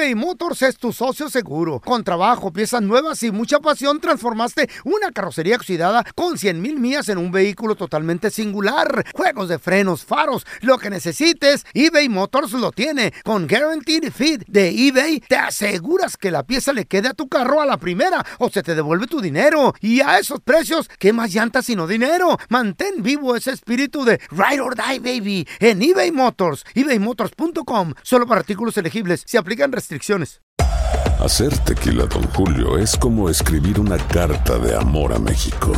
eBay Motors es tu socio seguro. Con trabajo, piezas nuevas y mucha pasión, transformaste una carrocería oxidada con 100,000 millas en un vehículo totalmente singular. Juegos de frenos, faros, lo que necesites, eBay Motors lo tiene. Con Guaranteed Fit de eBay, te aseguras que la pieza le quede a tu carro a la primera o se te devuelve tu dinero. Y a esos precios, ¿qué más llantas sino dinero? Mantén vivo ese espíritu de Ride or Die, baby, en eBay Motors. ebaymotors.com. Solo para artículos elegibles. Se aplican restricciones. Hacer tequila Don Julio es como escribir una carta de amor a México.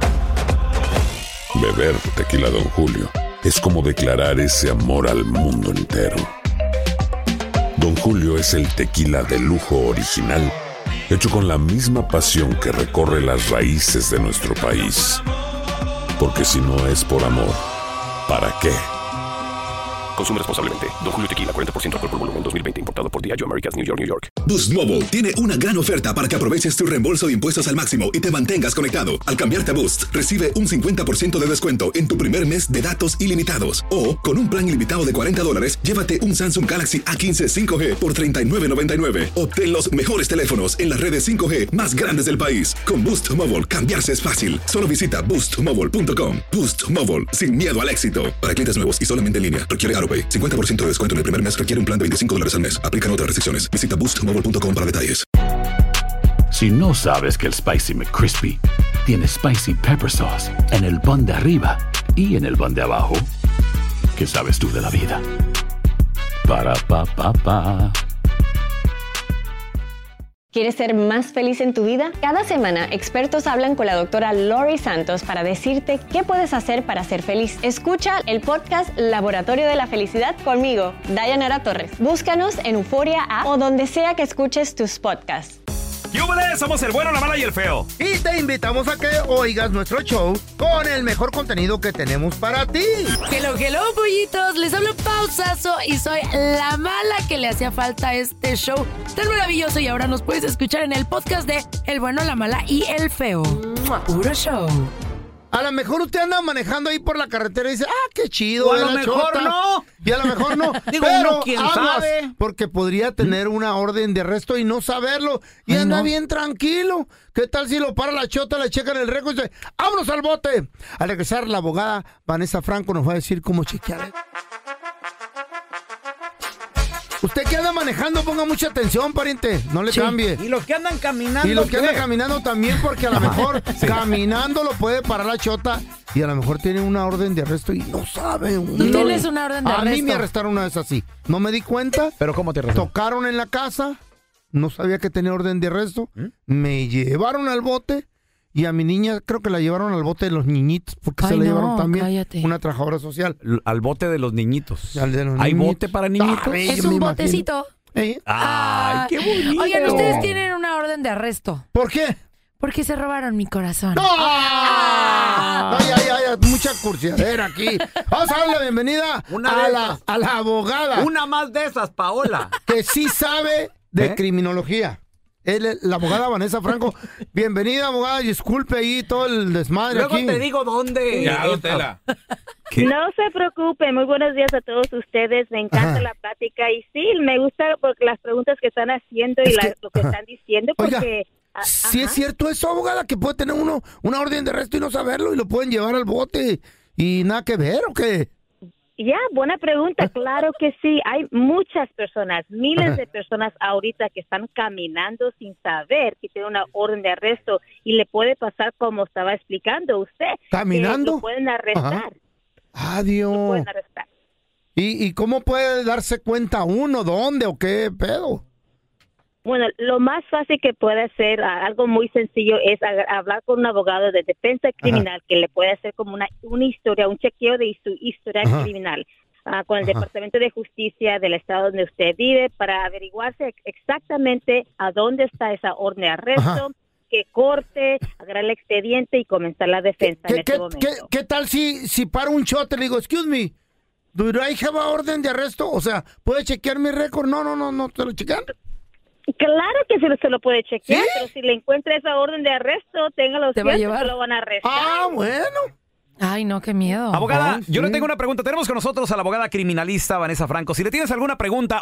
Beber tequila Don Julio es como declarar ese amor al mundo entero. Don Julio es el tequila de lujo original, hecho con la misma pasión que recorre las raíces de nuestro país. Porque si no es por amor, ¿para qué? Consume responsablemente. Don Julio Tequila, 40% alcohol por volumen, 2020. Importado por Diageo Americas, New York, New York. Boost Mobile tiene una gran oferta para que aproveches tu reembolso de impuestos al máximo y te mantengas conectado. Al cambiarte a Boost, recibe un 50% de descuento en tu primer mes de datos ilimitados. O, con un plan ilimitado de $40, llévate un Samsung Galaxy A15 5G por $39.99. Obtén los mejores teléfonos en las redes 5G más grandes del país. Con Boost Mobile, cambiarse es fácil. Solo visita boostmobile.com. Boost Mobile, sin miedo al éxito. Para clientes nuevos y solamente en línea, requiere AutoPay. 50% de descuento en el primer mes requiere un plan de $25 al mes. Aplican otras restricciones. Visita boostmobile.com para detalles. Si no sabes que el Spicy McCrispy tiene Spicy Pepper Sauce en el pan de arriba y en el pan de abajo, ¿qué sabes tú de la vida? Para, pa, pa, pa. ¿Quieres ser más feliz en tu vida? Cada semana, expertos hablan con la doctora Lori Santos para decirte qué puedes hacer para ser feliz. Escucha el podcast Laboratorio de la Felicidad conmigo, Dayanara Torres. Búscanos en Euforia App o donde sea que escuches tus podcasts. ¡Yúbales! Somos el bueno, la mala y el feo. Y te invitamos a que oigas nuestro show con el mejor contenido que tenemos para ti. Hello, pollitos. Les hablo Pausazo y soy la mala que le hacía falta a este show tan maravilloso. Y ahora nos puedes escuchar en el podcast de El bueno, la mala y el feo. Puro show. A lo mejor usted anda manejando ahí por la carretera y dice, qué chido. O a lo mejor no. Y a lo mejor no. Digo, pero uno quién sabe. Porque podría tener una orden de arresto y no saberlo. Y anda bien tranquilo. ¿Qué tal si lo para la chota, le checan el récord y dice, ¡vámonos al bote! Al regresar, la abogada Vanessa Franco nos va a decir cómo chequear. Usted que anda manejando, ponga mucha atención, pariente. No le cambie. Y los que andan caminando. Y los que andan caminando también, porque a lo mejor caminando lo puede parar la chota. Y a lo mejor tiene una orden de arresto y no sabe. ¿Tú tienes una orden de arresto? A mí me arrestaron una vez así. No me di cuenta. ¿Pero cómo te arrestaron? Tocaron en la casa. No sabía que tenía orden de arresto. Me llevaron al bote. Y a mi niña creo que la llevaron al bote de los niñitos, porque se la llevaron también. Cállate. Una trabajadora social. Al bote de los niñitos. ¿Hay niñitos? ¿Bote para niñitos? Es un botecito. ¡Ay, qué bonito! Oigan, ustedes tienen una orden de arresto. ¿Por qué? Porque se robaron mi corazón. ¡No! Ay, mucha cursiadera aquí. Vamos a darle la bienvenida a la abogada. Una más de esas, Paola. Que sí sabe de criminología. La abogada Vanessa Franco. Bienvenida, abogada. Disculpe ahí todo el desmadre. Luego aquí. te digo dónde. Ya, Tela. No se preocupe. Muy buenos días a todos ustedes. Me encanta la plática. Y sí, me gusta porque las preguntas que están haciendo y lo que están diciendo. Porque... Oiga, ¿sí es cierto eso, abogada? Que puede tener uno una orden de arresto y no saberlo y lo pueden llevar al bote y nada que ver, ¿o qué? Ya, buena pregunta. Claro que sí. Hay muchas personas, miles de personas ahorita que están caminando sin saber que tiene una orden de arresto y le puede pasar como estaba explicando usted. ¿Caminando? Lo pueden arrestar. Adiós. Lo pueden arrestar. ¿Y cómo puede darse cuenta uno? ¿Dónde o qué pedo? Bueno, lo más fácil que puede hacer, algo muy sencillo, es hablar con un abogado de defensa criminal que le puede hacer como una historia, un chequeo de su historia criminal con el Departamento de Justicia del estado donde usted vive para averiguarse exactamente a dónde está esa orden de arresto, qué corte, agarrar el expediente y comenzar la defensa en ese momento. ¿Qué tal si paro un shot y le digo, excuse me, do I have a orden de arresto? O sea, ¿puede chequear mi récord? No, ¿te lo chequean? Claro que se lo puede chequear, ¿sí? pero si le encuentra esa orden de arresto, téngalo cierto, se lo van a arrestar. Bueno. Ay, no, qué miedo. Abogada, yo le tengo una pregunta. Tenemos con nosotros a la abogada criminalista Vanessa Franco. Si le tienes alguna pregunta,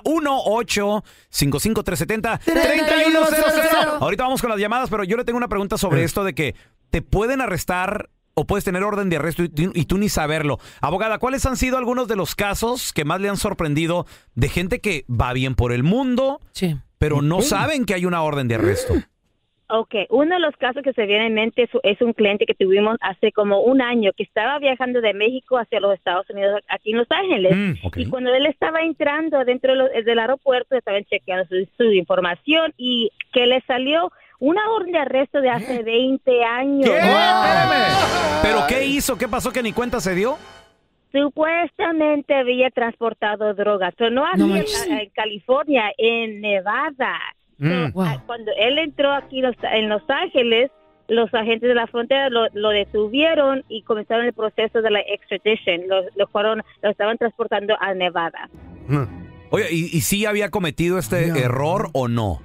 1-855-370-3100. Ahorita vamos con las llamadas, pero yo le tengo una pregunta sobre esto de que te pueden arrestar o puedes tener orden de arresto y tú ni saberlo. Abogada, ¿cuáles han sido algunos de los casos que más le han sorprendido de gente que va bien por el mundo, pero no saben que hay una orden de arresto? Ok, uno de los casos que se viene en mente es un cliente que tuvimos hace como un año que estaba viajando de México hacia los Estados Unidos, aquí en Los Ángeles. Y cuando él estaba entrando dentro del aeropuerto, estaban chequeando su información y que le salió una orden de arresto de hace 20 años. ¿Qué? ¿Pero qué hizo? ¿Qué pasó que ni cuenta se dio? Supuestamente había transportado drogas, pero no aquí en California, en Nevada. Cuando él entró aquí en Los Ángeles, los agentes de la frontera lo detuvieron y comenzaron el proceso de la extradition. Lo estaban transportando a Nevada. Oye, ¿y sí había cometido este error o no?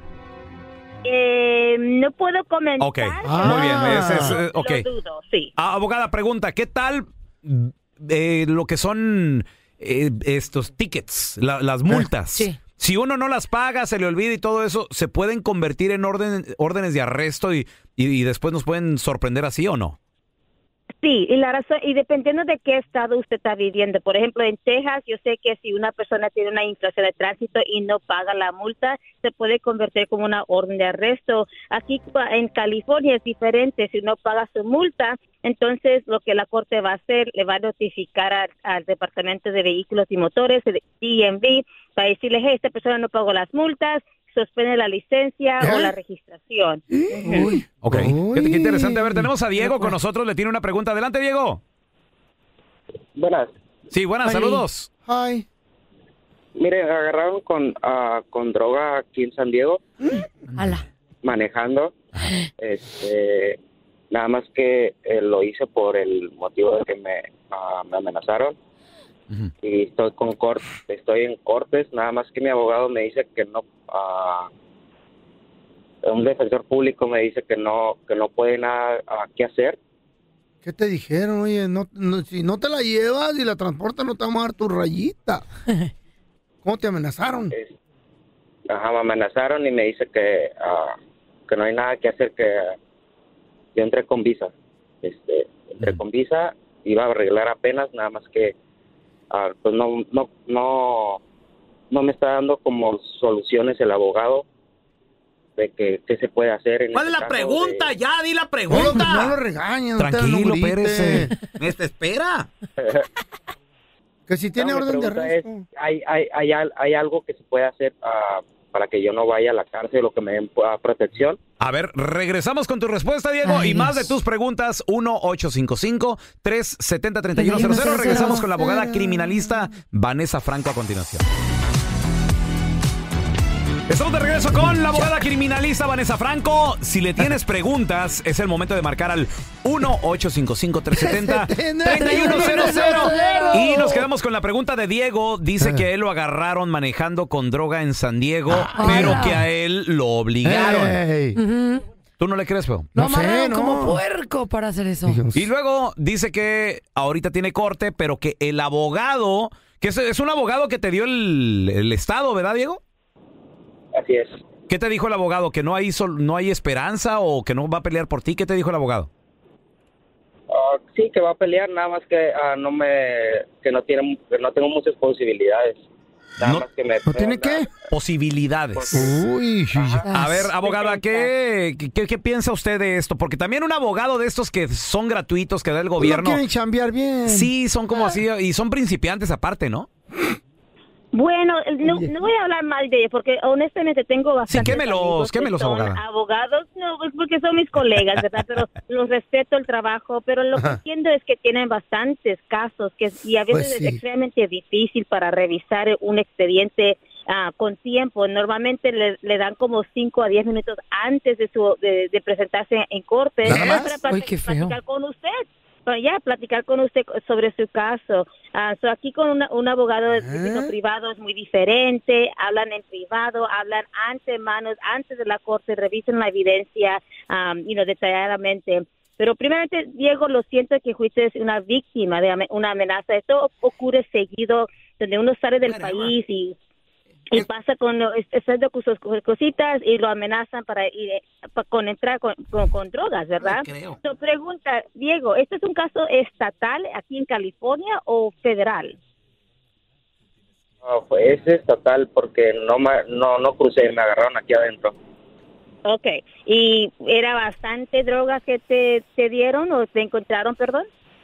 No puedo comentar. Ok, muy bien. Okay. Lo dudo, sí. Abogada, pregunta, ¿qué tal lo que son estos tickets, las multas? Sí. Si uno no las paga, se le olvida y todo eso, ¿se pueden convertir en órdenes de arresto y después nos pueden sorprender así o no? Sí, y la razón, y dependiendo de qué estado usted está viviendo. Por ejemplo, en Texas, yo sé que si una persona tiene una infracción de tránsito y no paga la multa, se puede convertir como una orden de arresto. Aquí en California es diferente. Si no paga su multa, entonces lo que la corte va a hacer, le va a notificar al Departamento de Vehículos y Motores, el DMV, para decirle, hey, esta persona no pagó las multas, suspende la licencia o la registración. Ok, qué interesante. A ver, tenemos a Diego con nosotros, le tiene una pregunta. Adelante, Diego. Buenas. Sí, buenas, saludos. Hi. Mire, agarraron con droga aquí en San Diego. Manejando. Nada más que lo hice por el motivo de que me amenazaron. Y estoy en cortes, nada más que mi abogado me dice que no, un defensor público me dice que no puede nada que hacer. ¿Qué te dijeron? Oye, si no te la llevas y la transportas no te vamos a dar tu rayita. ¿Cómo te amenazaron? Me amenazaron y me dice que no hay nada que hacer, que yo entré con visa. Entré con visa, iba a arreglar apenas, nada más que pues no me está dando como soluciones el abogado de qué se puede hacer. ¿Cuál es la pregunta? Ya, di la pregunta. No lo regañes. Tranquilo, Pérez. Espera. Que si tiene orden de arresto. ¿Hay algo que se puede hacer para que yo no vaya a la cárcel o que me den protección? A ver, regresamos con tu respuesta, Diego, y más de tus preguntas. 1-855-370-3100. Regresamos con la abogada criminalista Vanessa Franco a continuación. Estamos de regreso con la abogada criminalista Vanessa Franco. Si le tienes preguntas, es el momento de marcar al 1-855-370-3100. Y nos quedamos con la pregunta de Diego. Dice que él lo agarraron manejando con droga en San Diego, pero que a él lo obligaron. ¿Tú no le crees, Feo? No sé, como puerco para hacer eso. Y luego dice que ahorita tiene corte, pero que el abogado, que es un abogado que te dio el estado, ¿verdad, Diego? Así es. ¿Qué te dijo el abogado? ¿Que no hay esperanza o que no va a pelear por ti? ¿Qué te dijo el abogado? Sí, que va a pelear, nada más que no tengo muchas posibilidades. Nada más que ¿No tiene qué? Posibilidades. Uy. A ver, abogada, ¿qué piensa usted de esto? Porque también un abogado de estos que son gratuitos, que da el gobierno. No quieren chambear bien. Sí, son como así, y son principiantes aparte, ¿no? Bueno, no voy a hablar mal de ellos porque honestamente tengo bastantes amigos que son abogada. Abogados, no, pues porque son mis colegas, ¿verdad? Pero los respeto el trabajo, pero lo que entiendo es que tienen bastantes casos y a veces es extremadamente difícil para revisar un expediente con tiempo. Normalmente le dan como 5 a 10 minutos antes de presentarse en corte para platicar con usted. Platicar con usted sobre su caso. Aquí con un abogado de privado es muy diferente. Hablan en privado, hablan antes de la corte, revisan la evidencia, detalladamente. Pero primeramente, Diego, lo siento que fuiste una víctima de una amenaza. Esto ocurre seguido, donde uno sale del país y pasa con sus cositas y lo amenazan para entrar con drogas, ¿verdad? So, pregunta, Diego, ¿este es un caso estatal aquí en California o federal? No, pues es estatal porque no crucé, me agarraron aquí adentro. Okay. ¿Y era bastante droga que te dieron o te encontraron, perdón?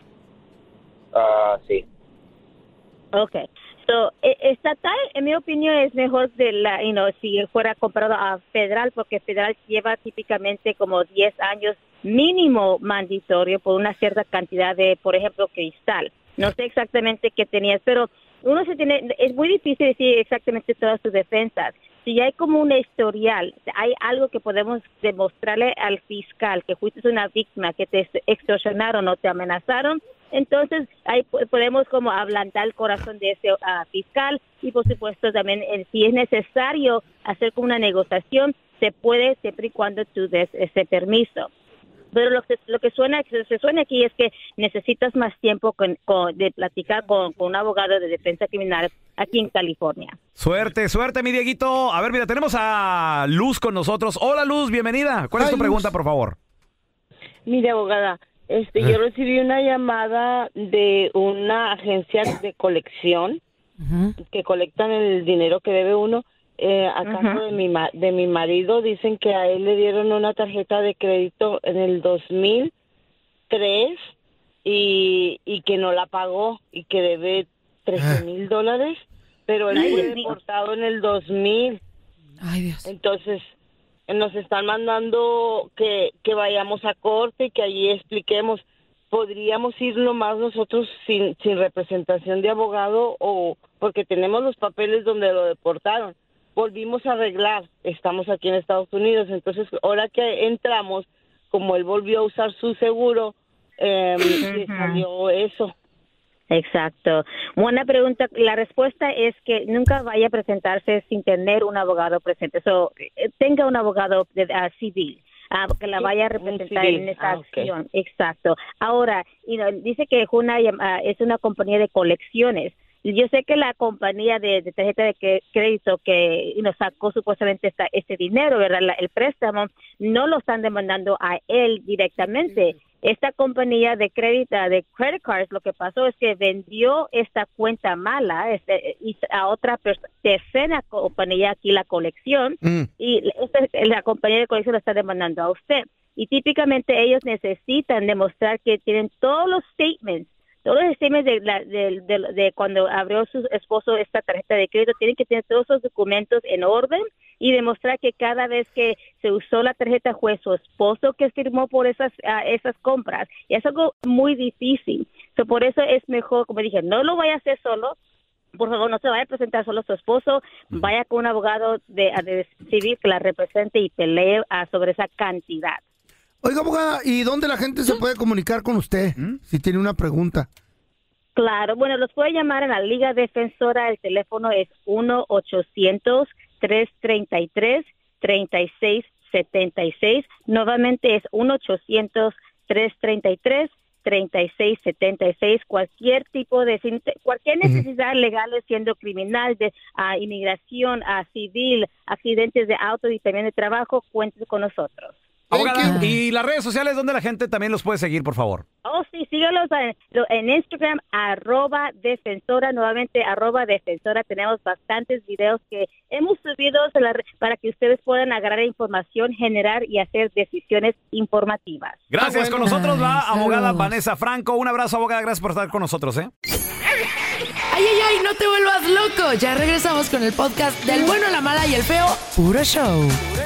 Sí. Okay. So, estatal, en mi opinión, es mejor si fuera comparado a federal, porque federal lleva típicamente como 10 años mínimo mandatorio por una cierta cantidad de, por ejemplo, cristal. No sé exactamente qué tenías, pero es muy difícil decir exactamente todas sus defensas. Si hay como un historial, hay algo que podemos demostrarle al fiscal que fuiste una víctima, que te extorsionaron o te amenazaron, entonces ahí podemos como ablandar el corazón de ese fiscal y por supuesto también si es necesario hacer como una negociación, se puede siempre y cuando tú des ese permiso. Pero lo que se suena aquí es que necesitas más tiempo de platicar con un abogado de defensa criminal aquí en California. Suerte, mi Dieguito. A ver, mira, tenemos a Luz con nosotros. Hola, Luz, bienvenida. ¿Cuál es tu pregunta, por favor? Mire, abogada, yo recibí una llamada de una agencia de colección que colectan el dinero que debe uno. A caso de mi marido, dicen que a él le dieron una tarjeta de crédito en el 2003 y que no la pagó y que debe $13,000, pero él fue deportado en el 2000. Ay, Dios. Entonces nos están mandando que vayamos a corte y que allí expliquemos. ¿Podríamos ir nomás nosotros sin representación de abogado o porque tenemos los papeles donde lo deportaron? Volvimos a arreglar, estamos aquí en Estados Unidos, entonces ahora que entramos, como él volvió a usar su seguro, le salió eso. Exacto. Buena pregunta. La respuesta es que nunca vaya a presentarse sin tener un abogado presente. Tenga un abogado civil. Que la vaya a representar en esa acción. Exacto. Ahora, dice que es una compañía de colecciones. Yo sé que la compañía de tarjeta de crédito que sacó supuestamente este dinero, ¿verdad? El préstamo, no lo están demandando a él directamente. Esta compañía de crédito, de credit cards, lo que pasó es que vendió esta cuenta mala y a otra tercera compañía aquí, la colección, y la compañía de colección lo está demandando a usted. Y típicamente ellos necesitan demostrar que tienen todos los statements de cuando abrió su esposo esta tarjeta de crédito, tienen que tener todos esos documentos en orden y demostrar que cada vez que se usó la tarjeta fue su esposo que firmó por esas compras. Y es algo muy difícil. Por eso es mejor, como dije, no lo vaya a hacer solo. Por favor, no se vaya a presentar solo a su esposo. Vaya con un abogado de civil que la represente y pelee sobre esa cantidad. Oiga, abogada, ¿y dónde la gente se puede comunicar con usted si tiene una pregunta? Claro, bueno, los puede llamar en la Liga Defensora. El teléfono es 1-800-333-3676. Nuevamente es 1-800-333-3676. Cualquier necesidad legal, siendo criminal, de inmigración, civil, accidentes de auto y también de trabajo, cuente con nosotros. Abogada, y las redes sociales donde la gente también los puede seguir, por favor. Oh, sí, sígalos en Instagram, @defensora, nuevamente @defensora. Tenemos bastantes videos que hemos subido para que ustedes puedan agarrar información, generar y hacer decisiones informativas. Gracias, con nosotros la abogada Vanessa Franco. Un abrazo, abogada, gracias por estar con nosotros, Ay, no te vuelvas loco. Ya regresamos con el podcast del bueno, la mala y el feo. Puro show.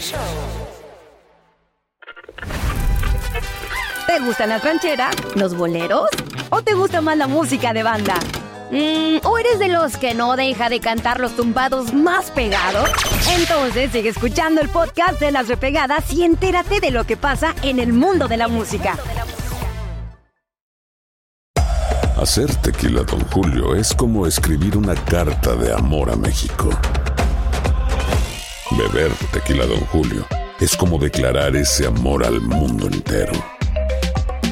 ¿Te gustan las rancheras, los boleros? ¿O te gusta más la música de banda? ¿O eres de los que no deja de cantar los tumbados más pegados? Entonces sigue escuchando el podcast de Las Repegadas y entérate de lo que pasa en el mundo de la música. Hacer tequila Don Julio es como escribir una carta de amor a México. Beber tequila Don Julio es como declarar ese amor al mundo entero.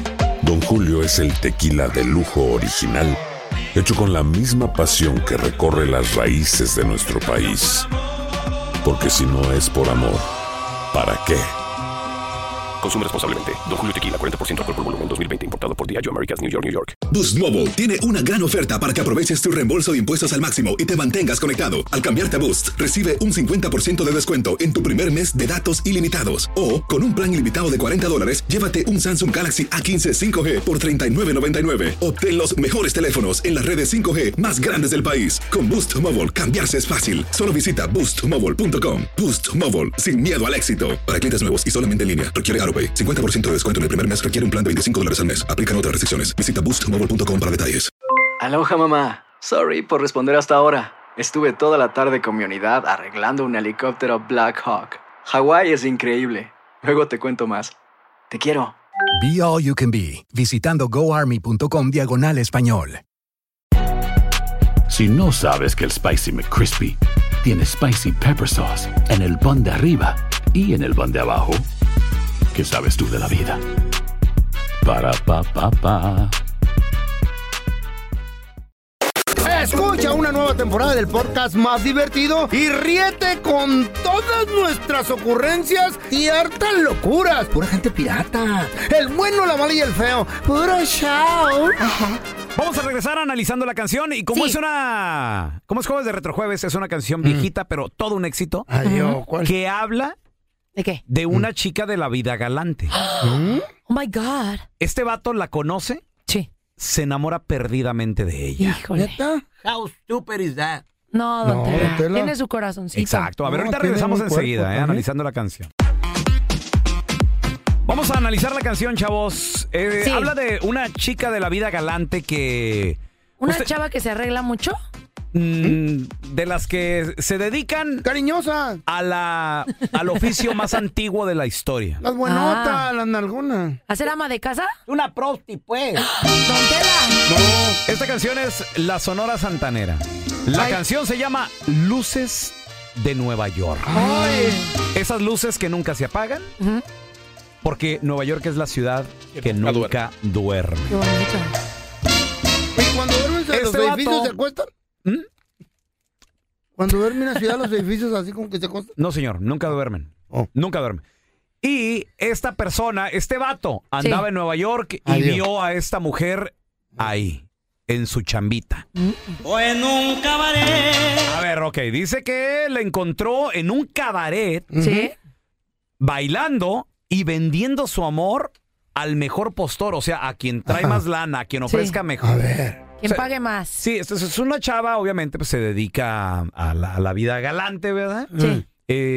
Don Julio es el tequila de lujo original, hecho con la misma pasión que recorre las raíces de nuestro país. Porque si no es por amor, ¿para qué? Consume responsablemente. Don Julio Tequila, 40% alcohol por volumen, 2020. Importado por Diageo Americas, New York, New York. Boost Mobile tiene una gran oferta para que aproveches tu reembolso de impuestos al máximo y te mantengas conectado. Al cambiarte a Boost, recibe un 50% de descuento en tu primer mes de datos ilimitados. O, con un plan ilimitado de $40, llévate un Samsung Galaxy A15 5G por $39.99. Obtén los mejores teléfonos en las redes 5G más grandes del país. Con Boost Mobile, cambiarse es fácil. Solo visita boostmobile.com. Boost Mobile, sin miedo al éxito. Para clientes nuevos y solamente en línea, requiere AroPay. 50% de descuento en el primer mes requiere un plan de $25 al mes. Aplican otras restricciones. Visita boostmobile.com para detalles. Aloha, mamá. Sorry por responder hasta ahora. Estuve toda la tarde con mi unidad arreglando un helicóptero Black Hawk. Hawái es increíble. Luego te cuento más. Te quiero. Be All You Can Be, visitando goarmy.com/español. Si no sabes que el Spicy McCrispy tiene Spicy Pepper Sauce en el pan de arriba y en el pan de abajo, ¿qué sabes tú de la vida? Para, pa, pa, pa. Escucha una nueva temporada del podcast más divertido y ríete con todas nuestras ocurrencias y hartas locuras. Pura gente pirata. El bueno, la mala y el feo. Puro show. Vamos a regresar analizando la canción y como es Jueves de Retrojueves, es una canción viejita, pero todo un éxito. Adiós, ¿cuál? Que habla ¿de qué? De una chica de la vida galante. Oh my God. Este vato la conoce. Sí. Se enamora perdidamente de ella. Híjole. How stupid is that? No, don Tela. Tiene su corazoncito. Exacto. A ver, ahorita regresamos enseguida, analizando la canción. Vamos a analizar la canción, chavos. Sí. Habla de una chica de la vida galante que... ¿Una chava que se arregla mucho? De las que se dedican... Cariñosa. Al oficio más antiguo de la historia. Las buenotas, las nalgonas. ¿A ser ama de casa? Una prosti, pues. ¡Don Tela! No. Esta canción es La Sonora Santanera. La canción se llama Luces de Nueva York. Ay. Esas luces que nunca se apagan. Porque Nueva York es la ciudad que nunca duerme. Qué bonito. ¿Y cuando duermen los edificios se acuestan? Cuando duermen en la ciudad los edificios así como que se acuestan. No, señor, nunca duermen. Nunca duermen. Y esta persona, este vato, andaba en Nueva York y vio a esta mujer ahí, en su chambita. O en un cabaret. A ver, ok, dice que la encontró en un cabaret. Sí. Bailando y vendiendo su amor al mejor postor, o sea, a quien trae más lana, a quien ofrezca mejor. A ver. Quien pague más. Sí, es una chava, obviamente, pues se dedica a la vida galante, ¿verdad? Sí.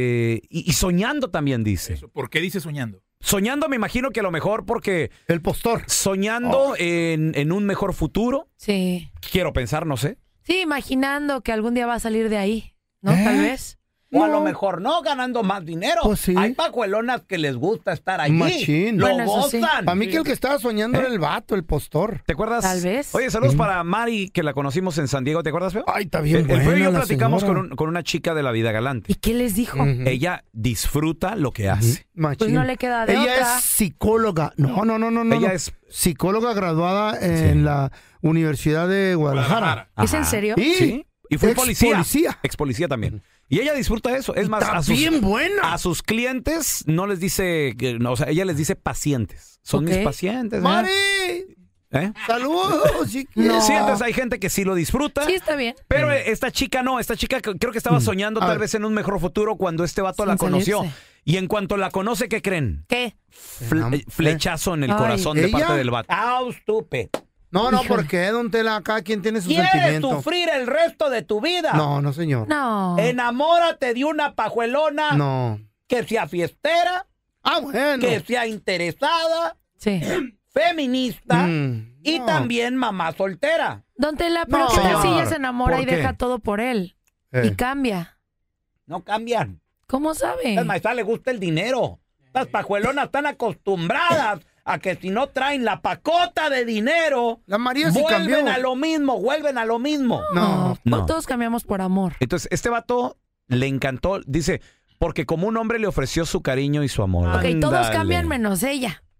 Y soñando también, dice. ¿Por qué dice soñando? Soñando, me imagino que a lo mejor porque... El postor. Soñando en un mejor futuro. Sí. Quiero pensar, no sé. Sí, imaginando que algún día va a salir de ahí, ¿no? Tal vez. O a lo mejor no, ganando más dinero. Pues sí. Hay pajuelonas que les gusta estar allí. Machín. Lo Bueno, eso sí. gozan. Para mí que el que estaba soñando era el vato, el postor. ¿Te acuerdas? Tal vez. Oye, saludos para Mari, que la conocimos en San Diego. ¿Te acuerdas, Feo? Ay, está bien El Feo y yo buena la platicamos señora. con una chica de la vida galante. ¿Y qué les dijo? Ella disfruta lo que hace. Machín. Pues no le queda de Ella otra. es psicóloga. No. Ella es psicóloga graduada en la Universidad de Guadalajara. ¿Es en serio? Sí. Y fue policía. Ex-policía. Ex policía también. Y ella disfruta eso. Es más, Está bien buena. a sus clientes no les dice, o sea, ella les dice pacientes. Son mis pacientes. ¡Mari! ¿Eh? ¡Saludos! Sí, entonces hay gente que sí lo disfruta. Sí, está bien. Pero esta chica no. Esta chica creo que estaba soñando tal vez en un mejor futuro cuando este vato la conoció. salirse. Y en cuanto la conoce, ¿qué creen? ¿Qué? Flechazo en el Ay. corazón de parte del vato. Ah, estúpido. No, ¿por qué, don Tela? Acá quien tiene sus ¿Quieres sentimientos. sufrir el resto de tu vida? No, señor. No. Enamórate de una pajuelona No. que sea fiestera, bueno. que sea interesada, Sí. feminista y no. también mamá soltera. Don Tela, pero No, ¿qué tal si señor. ella se enamora ¿Por y qué? deja todo por él? Y cambia. No cambian. ¿Cómo sabe? A maestra le gusta el dinero. Las pajuelonas están acostumbradas a que si no traen la pacota de dinero, La María sí vuelven cambió. a lo mismo, vuelven a lo mismo. No. Todos cambiamos por amor. Entonces, este vato le encantó, dice, porque como un hombre le ofreció su cariño y su amor. Ok, todos Ándale. cambian menos ella.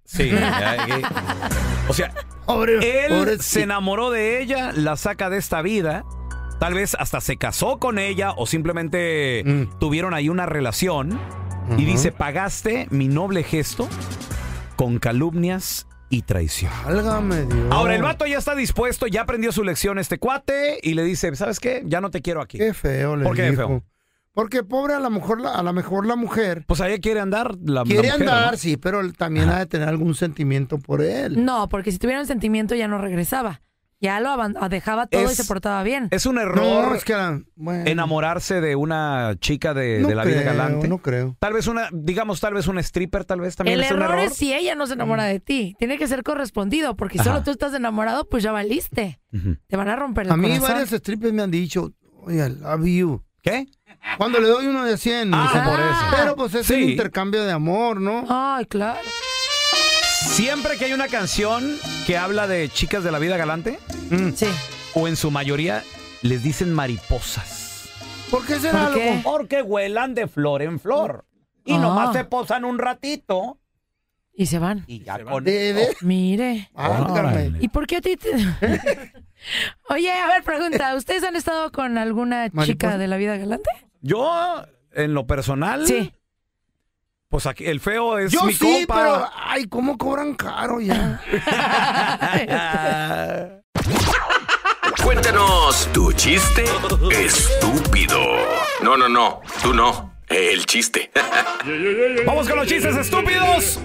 Sí. O sea, él se enamoró de ella, la saca de esta vida. Tal vez hasta se casó con ella o simplemente tuvieron ahí una relación. Y dice, pagaste mi noble gesto con calumnias y traición. Válgame Dios. Ahora, el vato ya está dispuesto, ya aprendió su lección este cuate y le dice, ¿sabes qué? Ya no te quiero aquí. Qué feo le ¿Por qué dijo? feo? Porque pobre a lo mejor la mujer. Pues ella quiere andar la Quiere mujer, andar, ¿no? sí, pero él también ha de tener algún sentimiento por él. No, porque si tuviera un sentimiento ya no regresaba. Ya lo dejaba todo y se portaba bien. Es un error No, es que enamorarse de una chica de la vida galante. No creo. Tal vez tal vez una stripper, tal vez también El es un error error. es si ella no se enamora de ti. Tiene que ser correspondido, porque solo tú estás enamorado, pues ya valiste. Te van a romper el A mí corazón. varias strippers me han dicho, oye, I love you. ¿Qué? Cuando le doy uno de 100. Ah, por eso. Pero pues es un intercambio de amor, ¿no? Ay, claro. Siempre que hay una canción que habla de chicas de la vida galante, sí, o en su mayoría les dicen mariposas. ¿Por qué será ¿Por qué? algo? Porque vuelan de flor en flor. Y nomás se posan un ratito. Y se van. Y ya con Mire. Órale. ¿Y por qué a ti te... Oye, a ver, pregunta. ¿Ustedes han estado con alguna chica de la vida galante? Yo, en lo personal... Sí. Pues aquí, el feo es Yo mi sí, compa. pero ay, ¿cómo cobran caro ya? Cuéntanos tu chiste estúpido. No, tú no. El chiste. Vamos con los chistes estúpidos.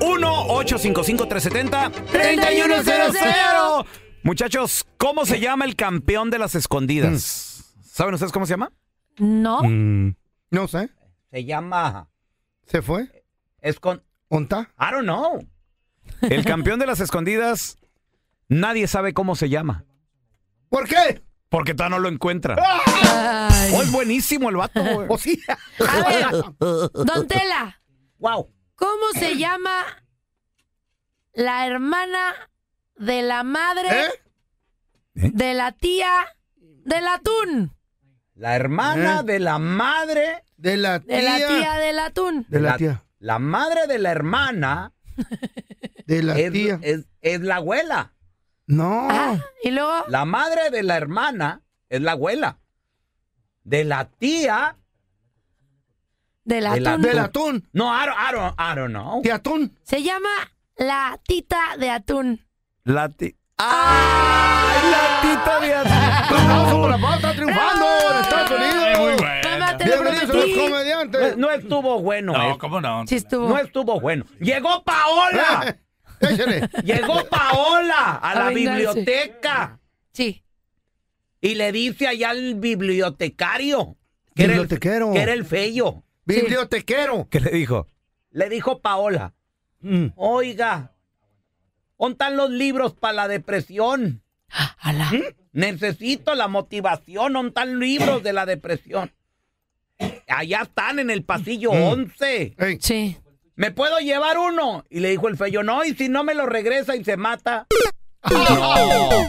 1-855-370-3100. Muchachos, ¿cómo se llama el campeón de las escondidas? ¿Saben ustedes cómo se llama? No. No sé. Se llama... ¿Se fue? ¿Onta? I don't know. El campeón de las escondidas, nadie sabe cómo se llama. ¿Por qué? Porque todavía no lo encuentra. Ay. Oh, es buenísimo el vato, güey. ¿O sí? A ver, Don Tela. Wow. ¿Cómo se llama la hermana de la madre de la tía del atún? La hermana de la madre de la tía. De la tía del atún. De la tía. La madre de la hermana de la tía. Es la abuela. No. ¿Y luego? La madre de la hermana es la abuela. De la tía. Del atún. Del atún. No, I don't know. ¿De atún? Se llama la tita de atún. La tita. ¡Ay, la tita de atún! ¡Vamos, la pata está triunfando en Estados Unidos! Muy bueno. Mamá, te lo Bienvenidos a los prometí. comediantes. No estuvo bueno. No, ¿cómo no? Sí estuvo. No estuvo bueno. ¡Llegó Paola! Échale. Llegó Paola a la vengarse. biblioteca. Sí. Y le dice allá al bibliotecario. Bibliotequero. Que era el feyo. Bibliotequero. ¿Qué le dijo? Le dijo Paola. Oiga, ¿dónde están los libros para la depresión? Ala. Necesito la motivación. ¿Dónde están libros de la depresión? Allá están en el pasillo 11. Ey. Sí. ¿Me puedo llevar uno? Y le dijo el feyo, no, y si no me lo regresa y se mata. No.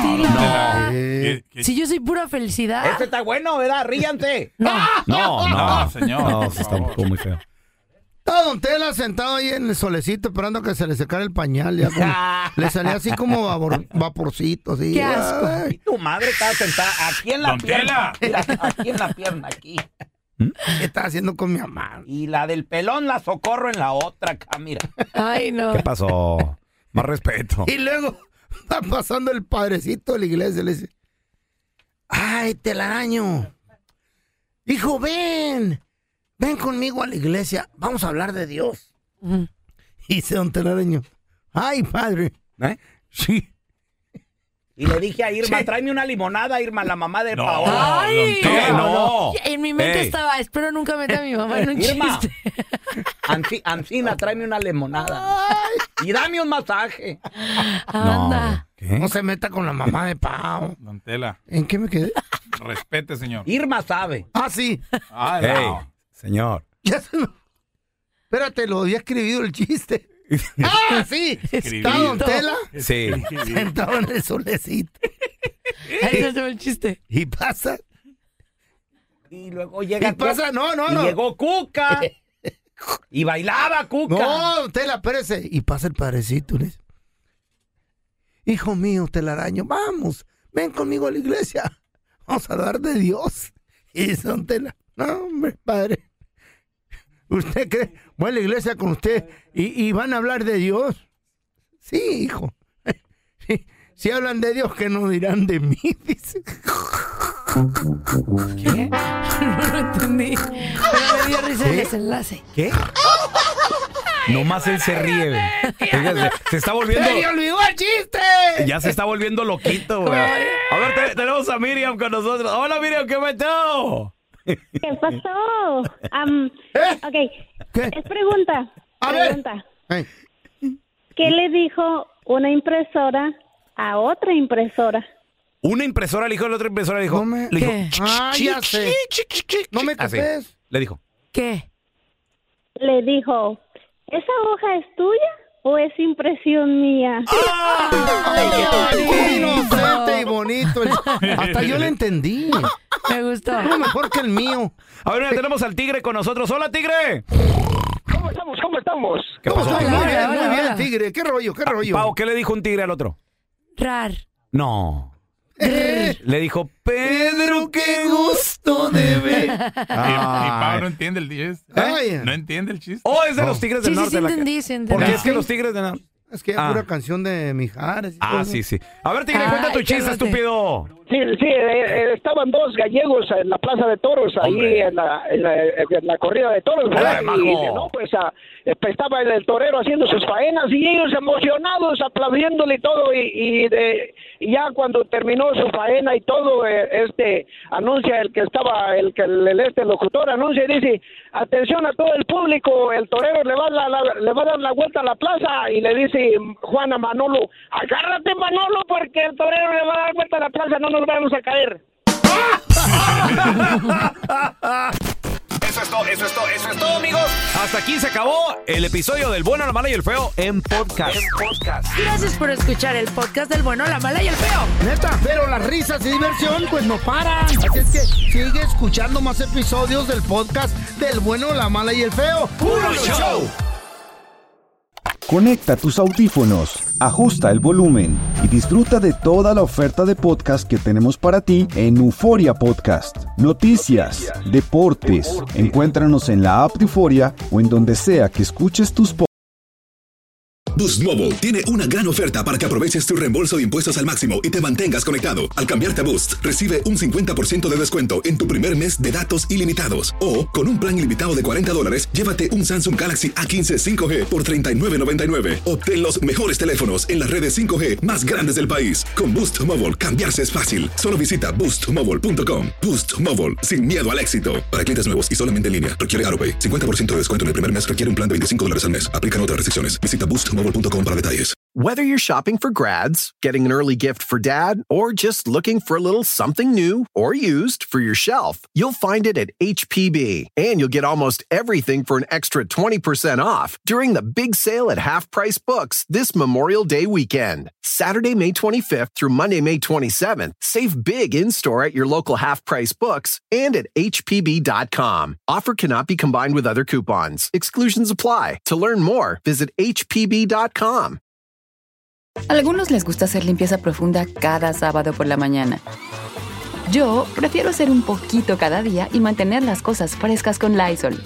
Si yo soy pura felicidad. Este está bueno, ¿verdad? Ríanse. No, señor. No, por está favor. muy feo. Estaba Don Tela sentado ahí en el solecito esperando que se le secara el pañal. Ya le salía así como vaporcito. Así. Qué asco. Y tu madre estaba sentada aquí en la Don pierna. Tela. Mira, aquí en la pierna, aquí. ¿Qué estaba haciendo con mi mamá? Y la del pelón la socorro en la otra acá, mira. Ay, no. ¿Qué pasó? Más respeto. Y luego está pasando el padrecito de la iglesia y le dice, ay, telaraño, hijo, ven conmigo a la iglesia, vamos a hablar de Dios. Ujú. Y dice Don Telaraño, ay, padre, sí. Y le dije a Irma, Sí. tráeme una limonada, Irma, la mamá de No. Paola. Ay. ¿Qué? No. En mi mente Ey. estaba, espero nunca meta a mi mamá en un Irma, chiste. Ancina, tráeme una limonada. Y dame un masaje. Anda. No se meta con la mamá de Pau. Don Tela, ¿En qué me quedé? respete, señor. Irma sabe. Ah, sí. Ay, no. Señor. Ya se me... Espérate, lo había escribido el chiste. ¡Ah, sí! Está Don Tela Sí. sentado en el solecito. Ahí se el chiste. Y pasa. Y luego llega Y pasa, no. y llegó Cuca. Y bailaba, Cuca. No, Tela, espérese. Y pasa el padrecito. Le dice, hijo mío, telaraño, vamos, ven conmigo a la iglesia. Vamos a hablar de Dios. Y dice don Tela, no, hombre, padre. ¿Usted cree? Voy a la iglesia con usted y van a hablar de Dios. Sí, hijo. Si hablan de Dios, ¿qué no dirán de mí? Dice. ¿Qué? No lo entendí. Pero me dio risa el desenlace. ¿Qué? Nomás él se ríe, güey. Se está volviendo... ¡Se me olvidó el chiste! Ya se está volviendo loquito, güey. A ver, tenemos a Miriam con nosotros. Hola, Miriam, ¿qué metió? ¿Qué pasó? Ok, es pregunta. Pregunta. ¿Qué le dijo una impresora a otra impresora? Una impresora le dijo a la otra impresora, le dijo... ¿Qué? Ya sé. No me copies. Le dijo. ¿Qué? Le dijo, ¿esa hoja es tuya o es impresión mía? ¡Qué inocente y bonito! Hasta yo le entendí. Me gustó. Fue mejor que el mío. A ver, mira, tenemos al Tigre con nosotros. ¡Hola, Tigre! ¿Cómo estamos? ¿Qué pasó? Muy bien, Tigre. ¿Qué rollo? Pau, ¿qué le dijo un tigre al otro? Rar. No. Le dijo, Pedro, qué gusto de ver. Y Pau no entiende el chiste. No entiende el chiste. Oh, es de los Tigres del Norte. Sí, entendí. Porque es que los Tigres del Norte... Es que es pura canción de Mijares. Sí. A ver, Tigre, cuenta tu chiste, estúpido. Sí, estaban dos gallegos en la Plaza de Toros, ahí en la corrida de toros, ¿verdad? Estaba el torero haciendo sus faenas y ellos emocionados, aplaudiéndole y todo, y ya cuando terminó su faena y todo, anuncia el locutor anuncia y dice, atención a todo el público, el torero le va a dar la vuelta a la plaza, y le dice Juan a Manolo, agárrate Manolo, porque el torero le va a dar vuelta a la plaza, no nos vamos a caer. Eso es todo, amigos. Hasta aquí se acabó el episodio del Bueno, la Mala y el Feo en podcast. Gracias por escuchar el podcast del Bueno, la Mala y el Feo. Neta, pero las risas y diversión pues no paran. Así es que sigue escuchando más episodios del podcast del Bueno, la Mala y el Feo. ¡Puro show! Conecta tus audífonos, ajusta el volumen y disfruta de toda la oferta de podcast que tenemos para ti en Euforia Podcast. Noticias, deportes, encuéntranos en la app de Euforia o en donde sea que escuches tus podcasts. Boost Mobile tiene una gran oferta para que aproveches tu reembolso de impuestos al máximo y te mantengas conectado. Al cambiarte a Boost, recibe un 50% de descuento en tu primer mes de datos ilimitados. O, con un plan ilimitado de $40, llévate un Samsung Galaxy A15 5G por $39.99. Obtén los mejores teléfonos en las redes 5G más grandes del país. Con Boost Mobile, cambiarse es fácil. Solo visita boostmobile.com. Boost Mobile, sin miedo al éxito. Para clientes nuevos y solamente en línea, requiere AroPay. 50% de descuento en el primer mes requiere un plan de $25 al mes. Aplican otras restricciones. Visita boostmobile.com para detalles. Whether you're shopping for grads, getting an early gift for dad, or just looking for a little something new or used for your shelf, you'll find it at HPB. And you'll get almost everything for an extra 20% off during the big sale at Half Price Books this Memorial Day weekend. Saturday, May 25th through Monday, May 27th. Save big in-store at your local Half Price Books and at HPB.com. Offer cannot be combined with other coupons. Exclusions apply. To learn more, visit HPB.com. Algunos les gusta hacer limpieza profunda cada sábado por la mañana. Yo prefiero hacer un poquito cada día y mantener las cosas frescas con Lysol.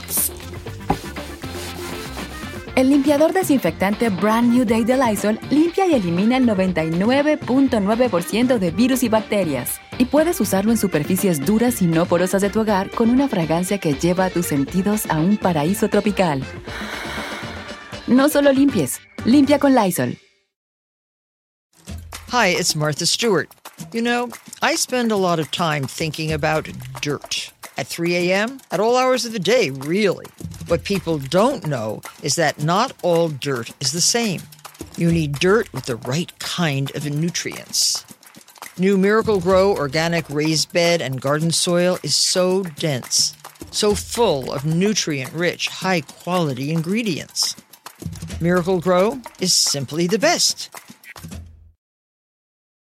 El limpiador desinfectante Brand New Day de Lysol limpia y elimina el 99.9% de virus y bacterias. Y puedes usarlo en superficies duras y no porosas de tu hogar con una fragancia que lleva a tus sentidos a un paraíso tropical. No solo limpies, limpia con Lysol. Hi, it's Martha Stewart. You know, I spend a lot of time thinking about dirt. At 3 a.m., at all hours of the day, really. What people don't know is that not all dirt is the same. You need dirt with the right kind of nutrients. New Miracle Grow organic raised bed and garden soil is so dense, so full of nutrient-rich, high-quality ingredients. Miracle Grow is simply the best.